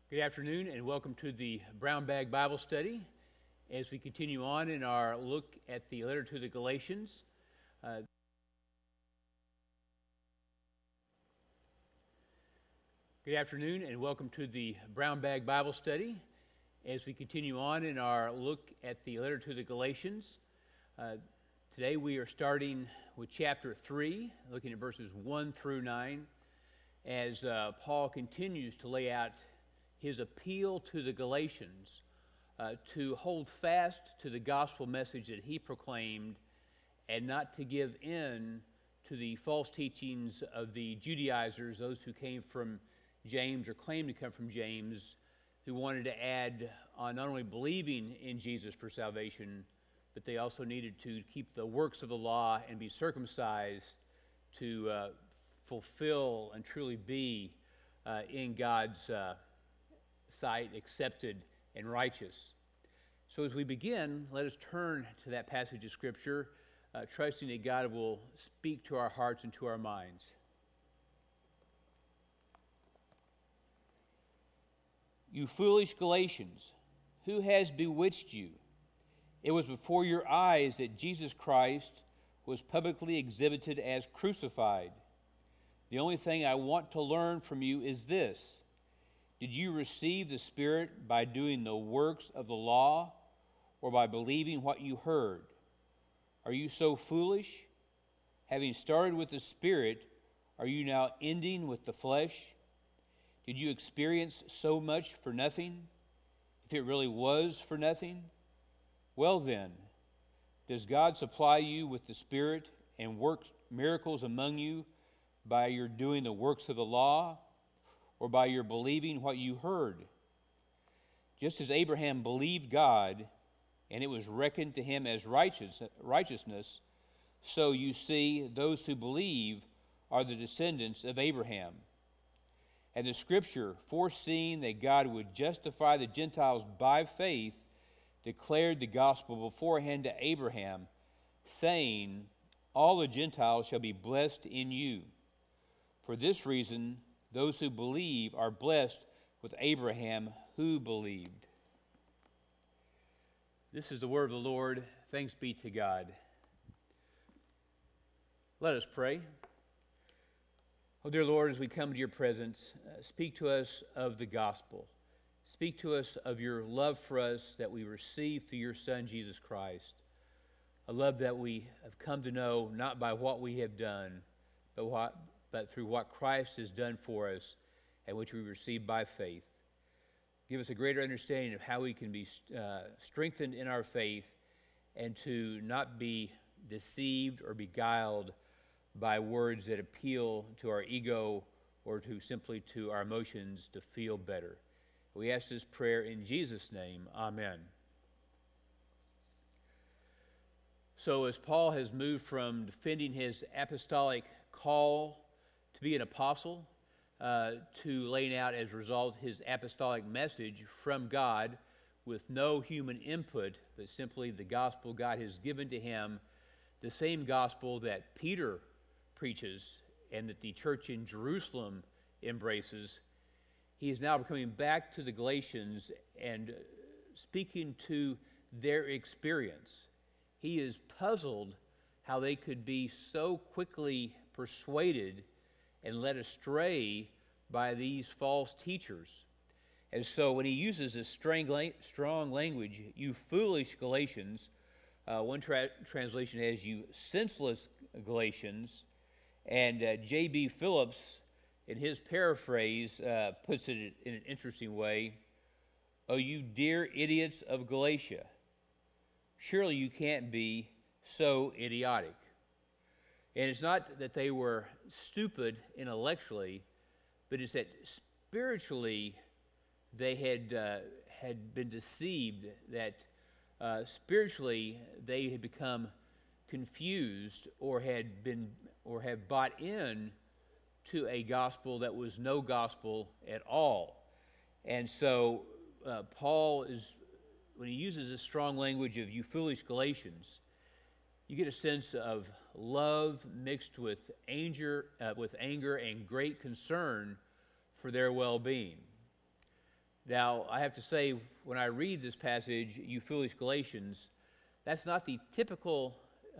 Good afternoon and welcome to the Brown Bag Bible Study as we continue on in our look at the letter to the Galatians. Good afternoon and welcome to the Brown Bag Bible Study as we continue on in our look at the letter to the Galatians. Today we are starting with chapter 3, looking at verses 1 through 9, as Paul continues to lay out his appeal to the Galatians to hold fast to the gospel message that he proclaimed and not to give in to the false teachings of the Judaizers, those who came from James or claimed to come from James, who wanted to add on not only believing in Jesus for salvation, but they also needed to keep the works of the law and be circumcised to fulfill and truly be in God's sight, accepted and righteous. So as we begin, let us turn to that passage of Scripture, trusting that God will speak to our hearts and to our minds. You foolish Galatians, who has bewitched you? It was before your eyes that Jesus Christ was publicly exhibited as crucified. The only thing I want to learn from you is this: did you receive the Spirit by doing the works of the law or by believing what you heard? Are you so foolish? Having started with the Spirit, are you now ending with the flesh? Did you experience so much for nothing? If it really was for nothing? Well then, does God supply you with the Spirit and work miracles among you by your doing the works of the law, or by your believing what you heard? Just as Abraham believed God, and it was reckoned to him as righteousness, so you see those who believe are the descendants of Abraham. And the Scripture, foreseeing that God would justify the Gentiles by faith, declared the gospel beforehand to Abraham, saying, all the Gentiles shall be blessed in you. For this reason, those who believe are blessed with Abraham who believed. This is the word of the Lord. Thanks be to God. Let us pray. Oh, dear Lord, as we come to your presence, speak to us of the gospel. Speak to us of your love for us that we receive through your Son, Jesus Christ. A love that we have come to know not by what we have done, but through what Christ has done for us and which we receive by faith. Give us a greater understanding of how we can be strengthened in our faith and to not be deceived or beguiled by words that appeal to our ego or to simply to our emotions to feel better. We ask this prayer in Jesus' name. Amen. So as Paul has moved from defending his apostolic call to be an apostle, to laying out as a result his apostolic message from God with no human input, but simply the gospel God has given to him, the same gospel that Peter preaches and that the church in Jerusalem embraces. He is now coming back to the Galatians and speaking to their experience. He is puzzled how they could be so quickly persuaded and led astray by these false teachers. And so when he uses this strong language, you foolish Galatians, one translation has you senseless Galatians, and J.B. Phillips, in his paraphrase, puts it in an interesting way. Oh, you dear idiots of Galatia, surely you can't be so idiotic. And it's not that they were stupid intellectually, but it's that spiritually they had been deceived, that spiritually they had become confused or have bought in to a gospel that was no gospel at all. And so Paul is, when he uses this strong language of you foolish Galatians, you get a sense of love mixed with anger and great concern for their well-being. Now, I have to say, when I read this passage, you foolish Galatians, that's not the typical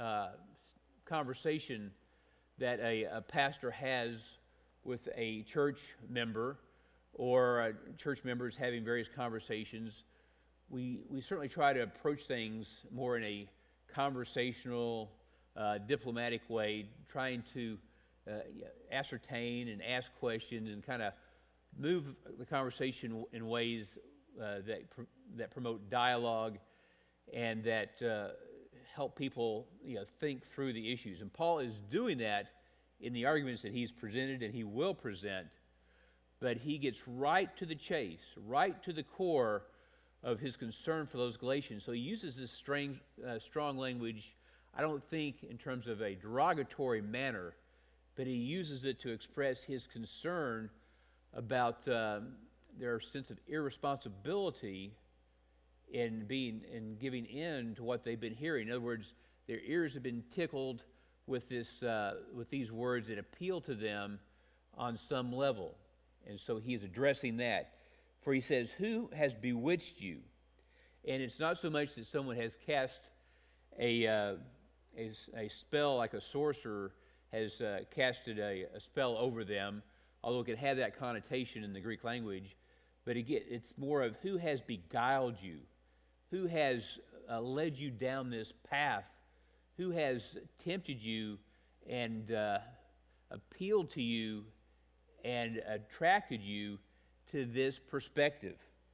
conversation that a pastor has with a church member, or church members having various conversations. We certainly try to approach things more in a conversational, diplomatic way, trying to ascertain and ask questions and kind of move the conversation in ways that promote dialogue and that help people think through the issues. And Paul is doing that in the arguments that he's presented and he will present, but he gets right to the chase, right to the core of his concern for those Galatians. So he uses this strong language, I don't think in terms of a derogatory manner, but he uses it to express his concern about their sense of irresponsibility in giving in to what they've been hearing. In other words, their ears have been tickled with these words that appeal to them on some level. And so he is addressing that. For he says, "Who has bewitched you?" And it's not so much that someone has cast a spell like a sorcerer has casted a spell over them, although it could have that connotation in the Greek language. But again, it's more of who has beguiled you, who has led you down this path, who has tempted you and appealed to you and attracted you to this perspective.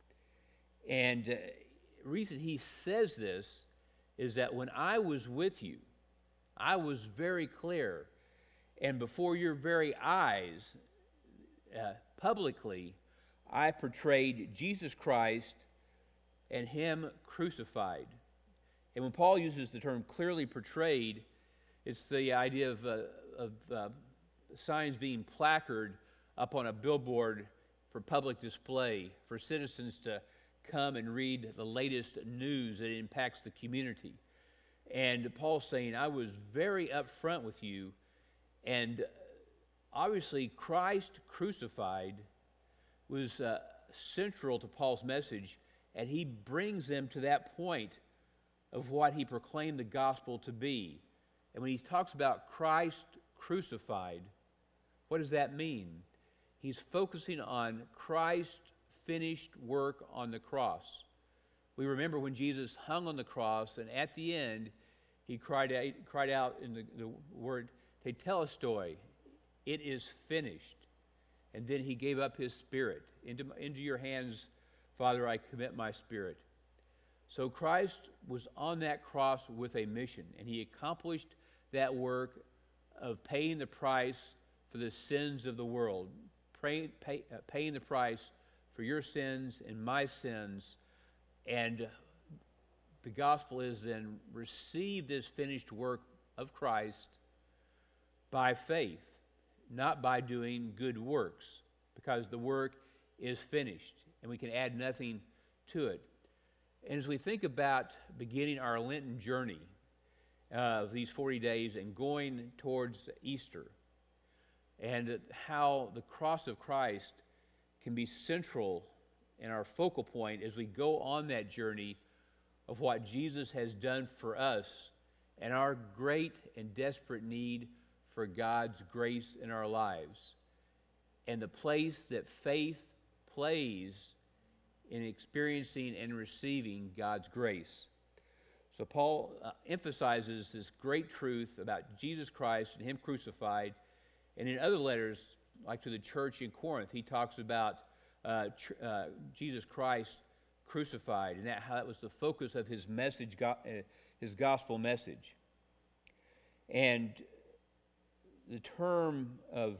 And the reason he says this is that when I was with you, I was very clear, and before your very eyes, publicly, I portrayed Jesus Christ and him crucified. And when Paul uses the term clearly portrayed, it's the idea of signs being placarded up on a billboard for public display, for citizens to come and read the latest news that impacts the community. And Paul's saying, I was very upfront with you, and obviously Christ crucified was central to Paul's message, and he brings them to that point of what he proclaimed the gospel to be. And when he talks about Christ crucified, what does that mean? He's focusing on Christ's finished work on the cross. We remember when Jesus hung on the cross, and at the end, he cried out in the word tetelestai, it is finished. And then he gave up his spirit. Into your hands, Father, I commit my spirit. So Christ was on that cross with a mission, and he accomplished that work of paying the price for the sins of the world, paying the price for your sins and my sins. And the gospel is then receive this finished work of Christ by faith, not by doing good works, because the work is finished and we can add nothing to it. And as we think about beginning our Lenten journey of these 40 days and going towards Easter, and how the cross of Christ can be central in our focal point as we go on that journey of what Jesus has done for us and our great and desperate need for God's grace in our lives, and the place that faith plays in experiencing and receiving God's grace. So Paul emphasizes this great truth about Jesus Christ and him crucified. And in other letters, like to the church in Corinth, he talks about Jesus Christ crucified, and how that was the focus of his message, his gospel message. And the term of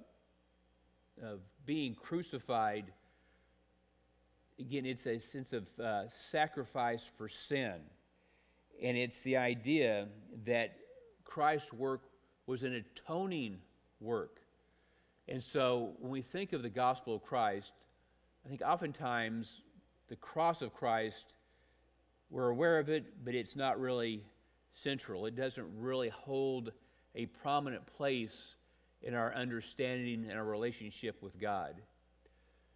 being crucified, again, it's a sense of sacrifice for sin. And it's the idea that Christ's work was an atoning work. And so when we think of the gospel of Christ, I think oftentimes the cross of Christ, we're aware of it, but it's not really central. It doesn't really hold a prominent place in our understanding and our relationship with God.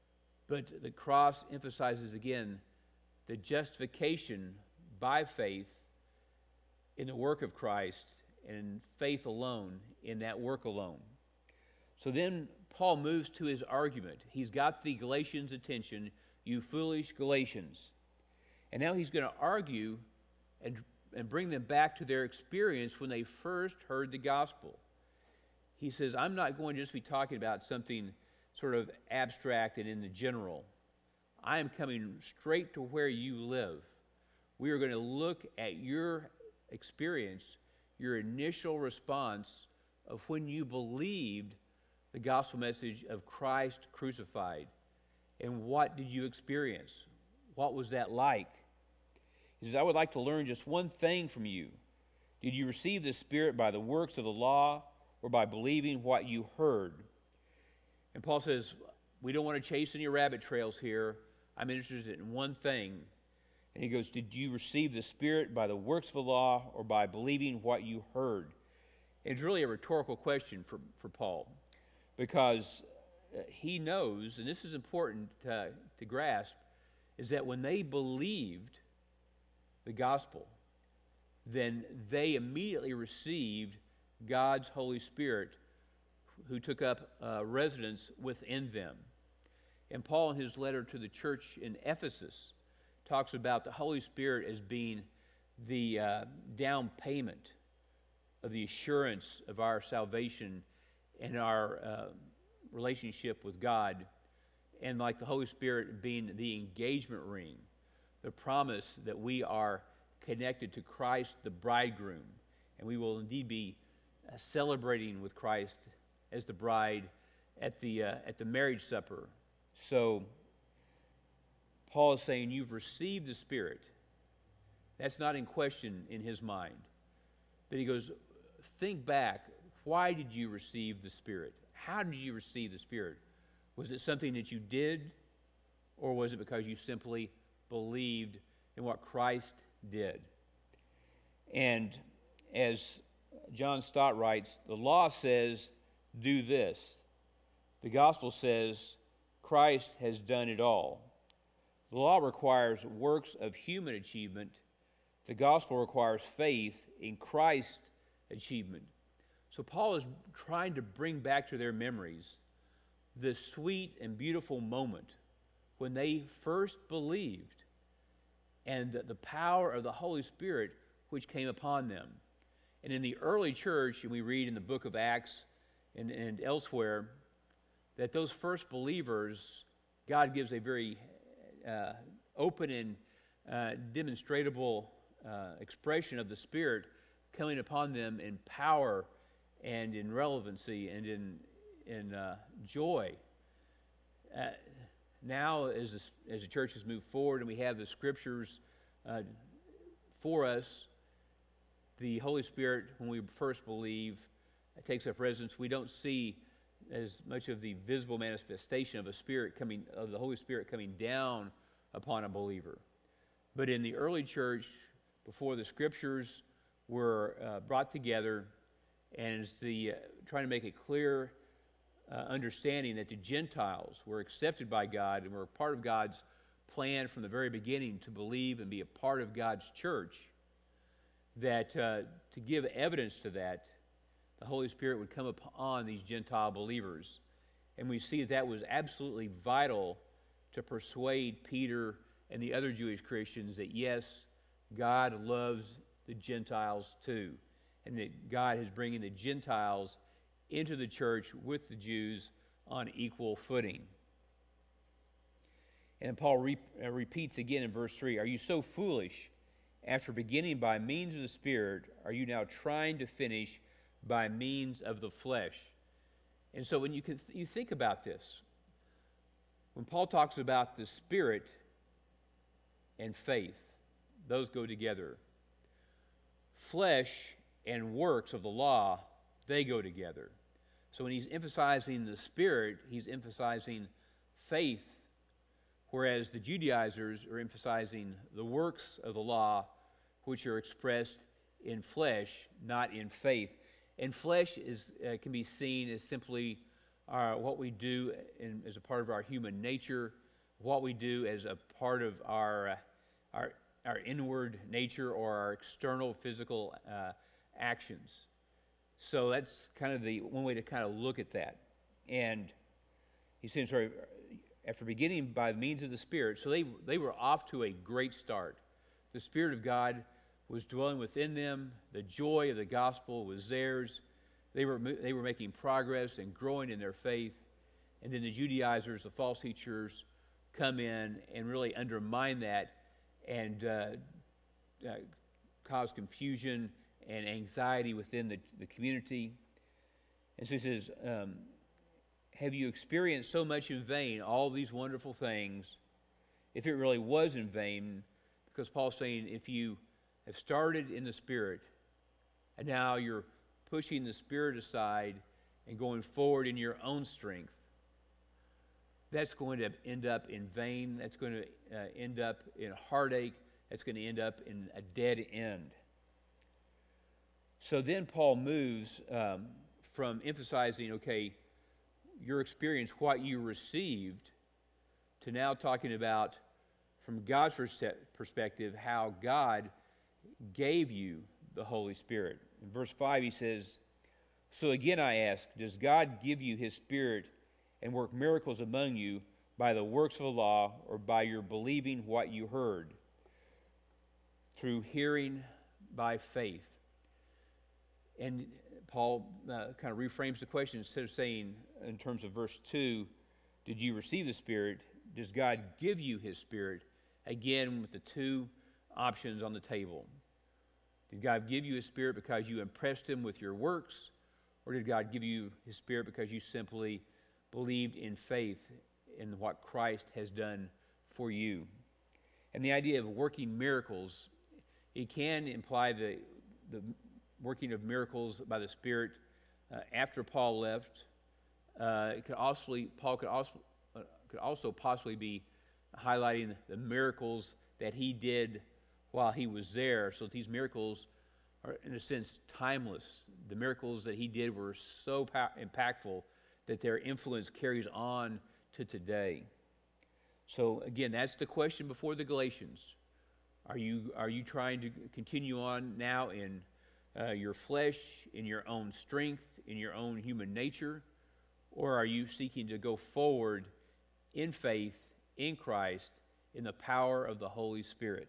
But the cross emphasizes again the justification by faith in the work of Christ and faith alone in that work alone. So then Paul moves to his argument. He's got the Galatians' attention, you foolish Galatians. And now he's going to argue and bring them back to their experience when they first heard the gospel. He says, I'm not going to just be talking about something sort of abstract and in the general. I am coming straight to where you live. We are going to look at your experience, your initial response of when you believed the gospel message of Christ crucified. And what did you experience? What was that like? He says, I would like to learn just one thing from you. Did you receive the Spirit by the works of the law or by believing what you heard? And Paul says, we don't want to chase any rabbit trails here. I'm interested in one thing. And he goes, did you receive the Spirit by the works of the law or by believing what you heard? And it's really a rhetorical question for Paul, because he knows, and this is important to grasp, is that when they believed the gospel, then they immediately received God's Holy Spirit, who took up residence within them. And Paul, in his letter to the church in Ephesus, talks about the Holy Spirit as being the down payment of the assurance of our salvation and our relationship with God, and like the Holy Spirit being the engagement ring, the promise that we are connected to Christ the bridegroom, and we will indeed be celebrating with Christ as the bride at the marriage supper. So Paul is saying you've received the Spirit. That's not in question in his mind. But he goes, think back. Why did you receive the Spirit? How did you receive the Spirit? Was it something that you did, or was it because you simply believed in what Christ did? And as John Stott writes, the law says, do this. The gospel says, Christ has done it all. The law requires works of human achievement. The gospel requires faith in Christ's achievement. So Paul is trying to bring back to their memories this sweet and beautiful moment when they first believed, and the power of the Holy Spirit which came upon them. And in the early church, and we read in the book of Acts and elsewhere, that those first believers, God gives a very open and demonstrable expression of the Spirit coming upon them in power and in relevancy and in joy. Now, as the church has moved forward and we have the Scriptures for us, the Holy Spirit, when we first believe, takes up residence. We don't see as much of the visible manifestation of the Holy Spirit coming down upon a believer. But in the early church, before the Scriptures were brought together, and as trying to make a clear understanding that the Gentiles were accepted by God and were part of God's plan from the very beginning to believe and be a part of God's church, that to give evidence to that, the Holy Spirit would come upon these Gentile believers. And we see that was absolutely vital to persuade Peter and the other Jewish Christians that, yes, God loves the Gentiles too, and that God is bringing the Gentiles into the church with the Jews on equal footing. And Paul repeats again in verse 3, are you so foolish? After beginning by means of the Spirit, are you now trying to finish by means of the flesh? And so when you think about this, when Paul talks about the Spirit and faith, those go together. Flesh and works of the law, they go together. So when he's emphasizing the Spirit, he's emphasizing faith, whereas the Judaizers are emphasizing the works of the law, which are expressed in flesh, not in faith. And flesh can be seen as simply what we do as a part of our human nature, what we do as a part of our inward nature or our external physical actions. So that's kind of the one way to kind of look at that. And he says, sorry, after beginning by means of the Spirit, so they were off to a great start. The Spirit of God was dwelling within them. The joy of the gospel was theirs. They were making progress and growing in their faith. And then the Judaizers, the false teachers, come in and really undermine that and cause confusion and anxiety within the community. And so he says, have you experienced so much in vain, all these wonderful things, if it really was in vain? Because Paul's saying, if you have started in the Spirit, and now you're pushing the Spirit aside and going forward in your own strength, that's going to end up in vain. That's going to end up in heartache. That's going to end up in a dead end. So then Paul moves from emphasizing, okay, your experience, what you received, to now talking about, from God's perspective, how God gave you the Holy Spirit. In verse 5 he says, so again I ask, does God give you his Spirit and work miracles among you by the works of the law or by your believing what you heard? Through hearing by faith. And Paul kind of reframes the question. Instead of saying in terms of verse 2, did you receive the Spirit? Does God give you his Spirit? Again, with the two options on the table. Did God give you his Spirit because you impressed him with your works? Or did God give you his Spirit because you simply believed in faith in what Christ has done for you? And the idea of working miracles, it can imply the working of miracles by the Spirit after Paul left. Paul could also possibly be highlighting the miracles that he did while he was there. So these miracles are, in a sense, timeless. The miracles that he did were so impactful that their influence carries on to today. So again, that's the question before the Galatians. Are you trying to continue on now in your flesh, in your own strength, in your own human nature? Or are you seeking to go forward in faith, in Christ, in the power of the Holy Spirit?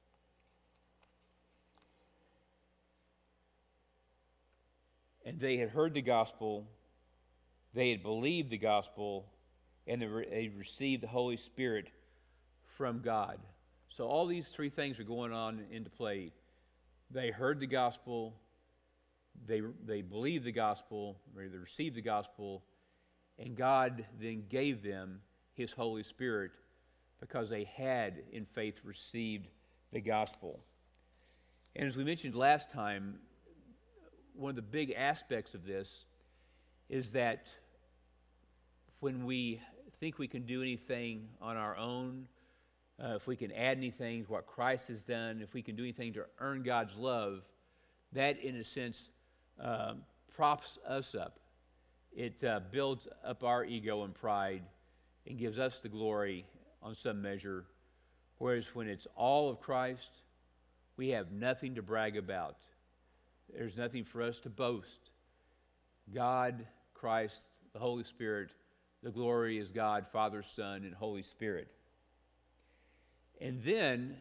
And they had heard the gospel, they had believed the gospel, and they received the Holy Spirit from God. So all these three things are going on into play. They heard the gospel, they believed the gospel, or they received the gospel, and God then gave them his Holy Spirit because they had, in faith, received the gospel. And as we mentioned last time, one of the big aspects of this is that when we think we can do anything on our own, if we can add anything to what Christ has done, if we can do anything to earn God's love, that in a sense props us up. It builds up our ego and pride and gives us the glory on some measure. Whereas when it's all of Christ, we have nothing to brag about. There's nothing for us to boast. God, Christ, the Holy Spirit, the glory is God, Father, Son, and Holy Spirit. And then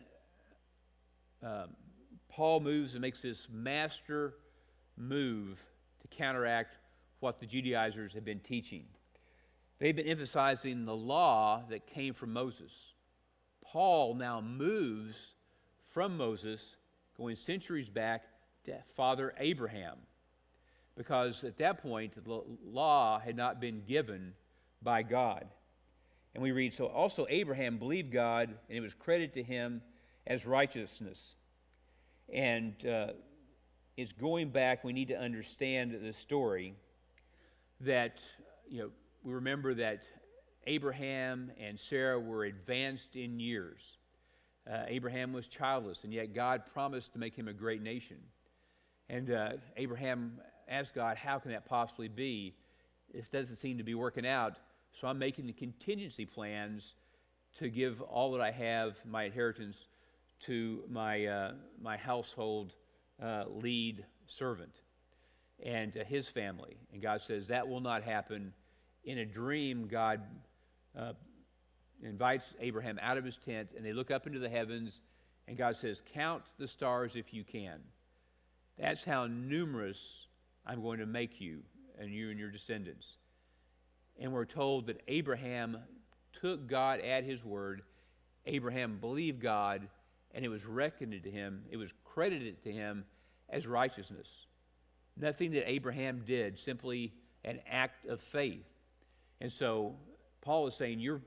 Paul moves and makes this master move to counteract what the Judaizers have been teaching. They've been emphasizing the law that came from Moses. Paul now moves from Moses, going centuries back to Father Abraham, because at that point the law had not been given by God. And we read, so also Abraham believed God, and it was credited to him as righteousness. And it's going back, we need to understand the story that, we remember that Abraham and Sarah were advanced in years. Abraham was childless, and yet God promised to make him a great nation. And Abraham asked God, how can that possibly be? It doesn't seem to be working out. So I'm making the contingency plans to give all that I have, my inheritance, to my household lead servant and to his family. And God says that will not happen. In a dream, God invites Abraham out of his tent, and they look up into the heavens, and God says, count the stars if you can. That's how numerous I'm going to make you and your descendants. And we're told that Abraham took God at his word. Abraham believed God, and it was reckoned to him, it was credited to him as righteousness. Nothing that Abraham did, simply an act of faith. And so Paul is saying you're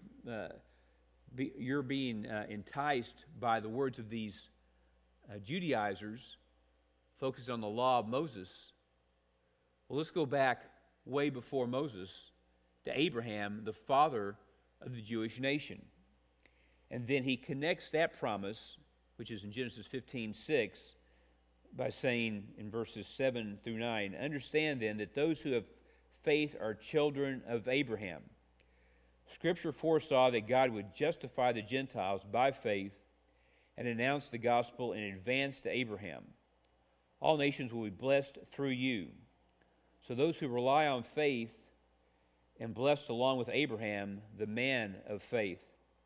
being enticed by the words of these Judaizers focused on the law of Moses. Well, let's go back way before Moses to Abraham, the father of the Jewish nation. And then he connects that promise, which is in Genesis 15:6, by saying in verses 7 through 9, understand then that those who have faith are children of Abraham. Scripture foresaw that God would justify the Gentiles by faith and announce the gospel in advance to Abraham. All nations will be blessed through you. So those who rely on faith and blessed along with Abraham, the man of faith.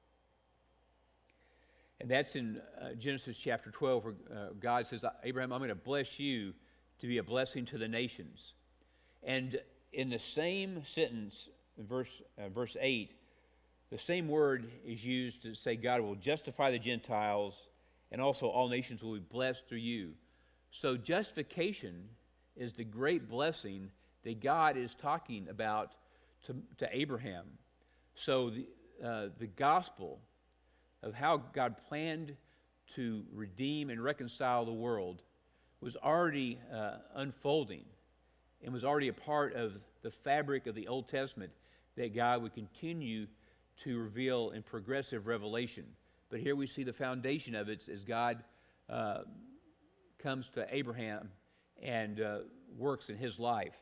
And that's in Genesis chapter 12, where God says, Abraham, I'm going to bless you to be a blessing to the nations. And in the same sentence, verse 8, the same word is used to say God will justify the Gentiles, and also all nations will be blessed through you. So justification is the great blessing that God is talking about to Abraham. So the gospel of how God planned to redeem and reconcile the world was already unfolding and was already a part of the fabric of the Old Testament that God would continue to reveal in progressive revelation. But here we see the foundation of it as God comes to Abraham and works in his life.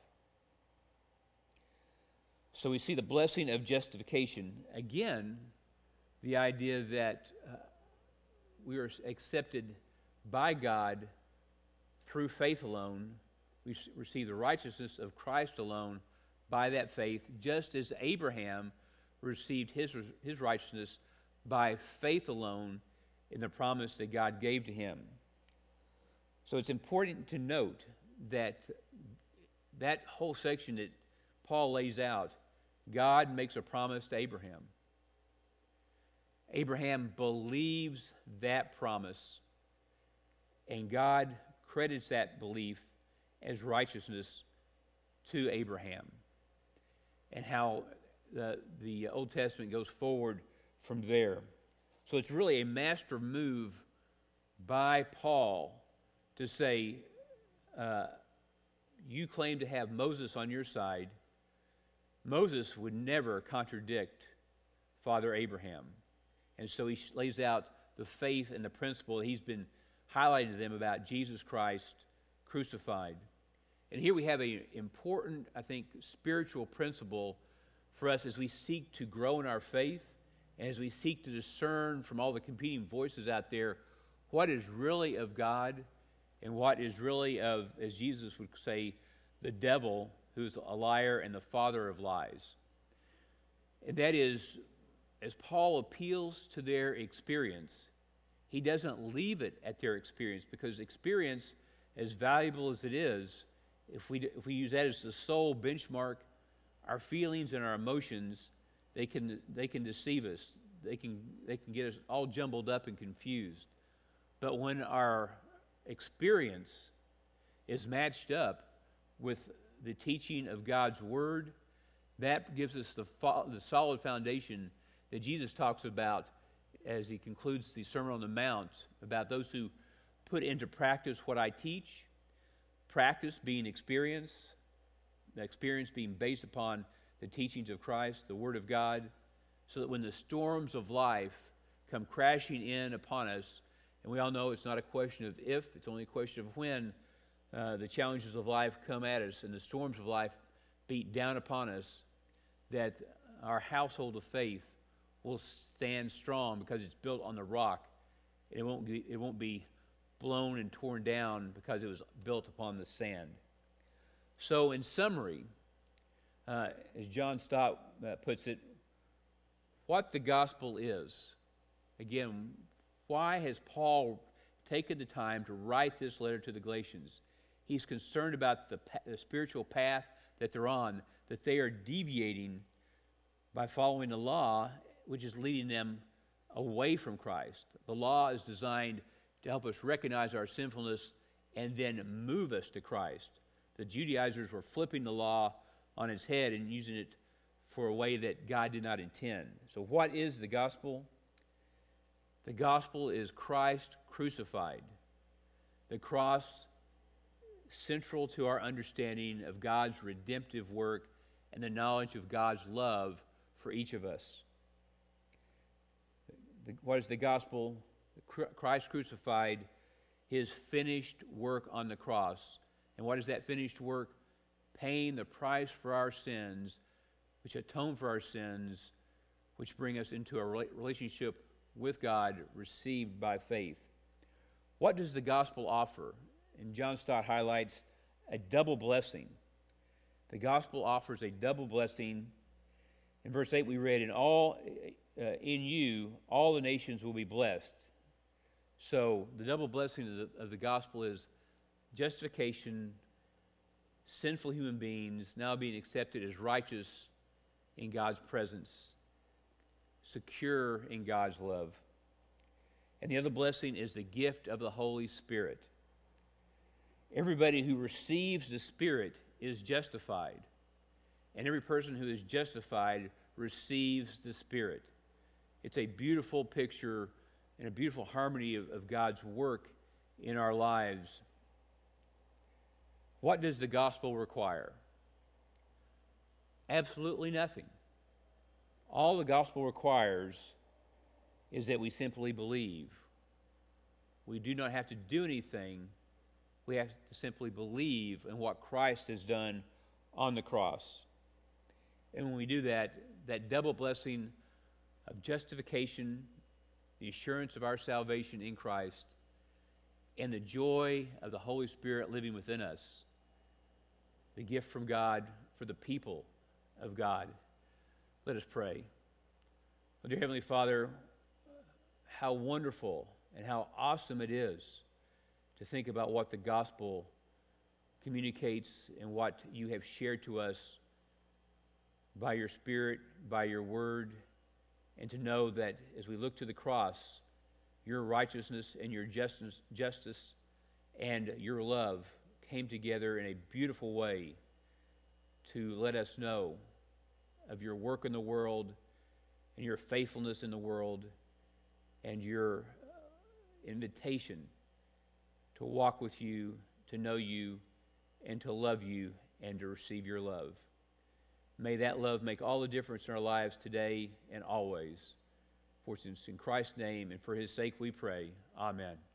So we see the blessing of justification. Again, the idea that we are accepted by God through faith alone. We receive the righteousness of Christ alone by that faith, just as Abraham received his righteousness by faith alone in the promise that God gave to him. So it's important to note that that whole section that Paul lays out, God makes a promise to Abraham. Abraham believes that promise, and God credits that belief as righteousness to Abraham. And how the Old Testament goes forward from there. So it's really a master move by Paul to say, you claim to have Moses on your side. Moses would never contradict Father Abraham. And so he lays out the faith and the principle that he's been highlighting to them about Jesus Christ crucified. And here we have an important, I think, spiritual principle for us as we seek to grow in our faith and as we seek to discern from all the competing voices out there what is really of God and what is really of, as Jesus would say, the devil, who's a liar and the father of lies. And that is, as Paul appeals to their experience, he doesn't leave it at their experience, because experience, as valuable as it is, if we use that as the sole benchmark, our feelings and our emotions, they can deceive us. They can get us all jumbled up and confused. But when our experience is matched up with the teaching of God's Word, that gives us the solid foundation that Jesus talks about as he concludes the Sermon on the Mount, about those who put into practice what I teach, practice being experience, the experience being based upon the teachings of Christ, the Word of God, so that when the storms of life come crashing in upon us, and we all know it's not a question of if, it's only a question of when the challenges of life come at us and the storms of life beat down upon us, that our household of faith will stand strong because it's built on the rock. It won't be blown and torn down because it was built upon the sand. So in summary, as John Stott puts it, what the gospel is. Again, why has Paul taken the time to write this letter to the Galatians? He's concerned about the spiritual path that they're on, that they are deviating by following the law, which is leading them away from Christ. The law is designed to help us recognize our sinfulness and then move us to Christ. The Judaizers were flipping the law on its head and using it for a way that God did not intend. So what is the gospel? The gospel is Christ crucified. The cross, central to our understanding of God's redemptive work and the knowledge of God's love for each of us. What is the gospel? Christ crucified, his finished work on the cross. And what is that finished work? Paying the price for our sins, which atone for our sins, which bring us into a relationship with God received by faith. What does the gospel offer? And John Stott highlights a double blessing. The gospel offers a double blessing. In verse 8 we read, in you all the nations will be blessed. So the double blessing of the gospel is justification, sinful human beings now being accepted as righteous in God's presence, secure in God's love. And the other blessing is the gift of the Holy Spirit. Everybody who receives the Spirit is justified, and every person who is justified receives the Spirit. It's a beautiful picture and a beautiful harmony of God's work in our lives. What does the gospel require? Absolutely nothing. All the gospel requires is that we simply believe. We do not have to do anything. We have to simply believe in what Christ has done on the cross. And when we do that, that double blessing of justification, the assurance of our salvation in Christ, and the joy of the Holy Spirit living within us, the gift from God for the people of God. Let us pray. Oh, dear Heavenly Father, how wonderful and how awesome it is to think about what the gospel communicates and what you have shared to us by your Spirit, by your word, and to know that as we look to the cross, your righteousness and your justice and your love came together in a beautiful way to let us know of your work in the world and your faithfulness in the world and your invitation to walk with you, to know you, and to love you and to receive your love. May that love make all the difference in our lives today and always. For it's in Christ's name and for his sake we pray. Amen.